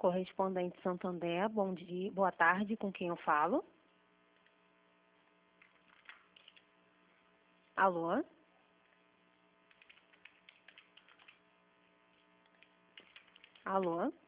correspondente Santander, bom dia, boa tarde, com quem eu falo? Alô? Alô?